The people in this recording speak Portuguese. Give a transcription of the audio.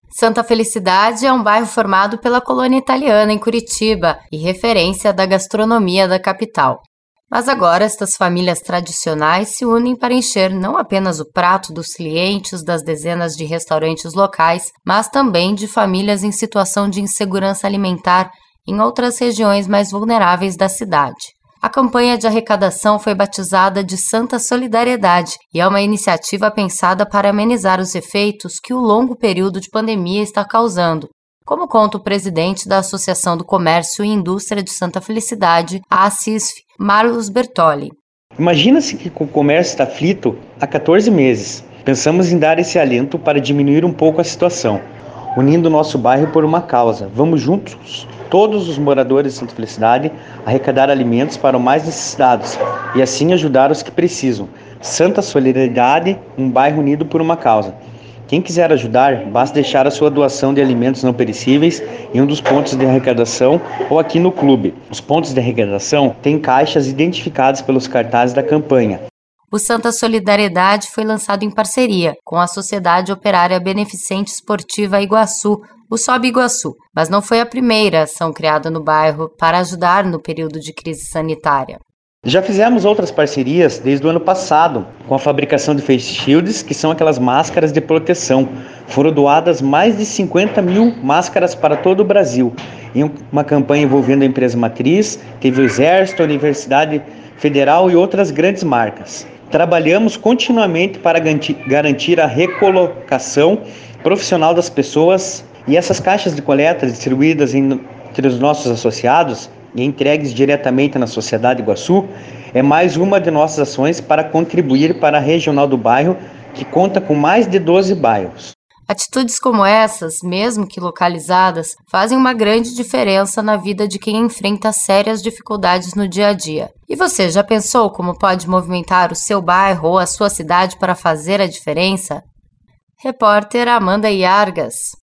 Santa Felicidade é um bairro formado pela colônia italiana em Curitiba e referência da gastronomia da capital. Mas agora estas famílias tradicionais se unem para encher não apenas o prato dos clientes das dezenas de restaurantes locais, mas também de famílias em situação de insegurança alimentar em outras regiões mais vulneráveis da cidade. A campanha de arrecadação foi batizada de Santa Solidariedade e é uma iniciativa pensada para amenizar os efeitos que o longo período de pandemia está causando, como conta o presidente da Associação do Comércio e Indústria de Santa Felicidade, a ACISF, Marlos Bertoli. Imagina-se que o comércio está aflito há 14 meses. Pensamos em dar esse alento para diminuir um pouco a situação, unindo o nosso bairro por uma causa. Vamos juntos, todos os moradores de Santa Felicidade, arrecadar alimentos para os mais necessitados e assim ajudar os que precisam. Santa Solidariedade, um bairro unido por uma causa. Quem quiser ajudar, basta deixar a sua doação de alimentos não perecíveis em um dos pontos de arrecadação ou aqui no clube. Os pontos de arrecadação têm caixas identificadas pelos cartazes da campanha. O Santa Solidariedade foi lançado em parceria com a Sociedade Operária Beneficente Esportiva Iguaçu, o Sobe Iguaçu, mas não foi a primeira ação criada no bairro para ajudar no período de crise sanitária. Já fizemos outras parcerias desde o ano passado com a fabricação de face shields, que são aquelas máscaras de proteção. Foram doadas mais de 50 mil máscaras para todo o Brasil. Em uma campanha envolvendo a empresa matriz, teve o Exército, a Universidade Federal e outras grandes marcas. Trabalhamos continuamente para garantir a recolocação profissional das pessoas e essas caixas de coleta distribuídas entre os nossos associados e entregues diretamente na Sociedade Iguaçu, é mais uma de nossas ações para contribuir para a regional do bairro, que conta com mais de 12 bairros. Atitudes como essas, mesmo que localizadas, fazem uma grande diferença na vida de quem enfrenta sérias dificuldades no dia a dia. E você já pensou como pode movimentar o seu bairro ou a sua cidade para fazer a diferença? Repórter Amanda Iargas.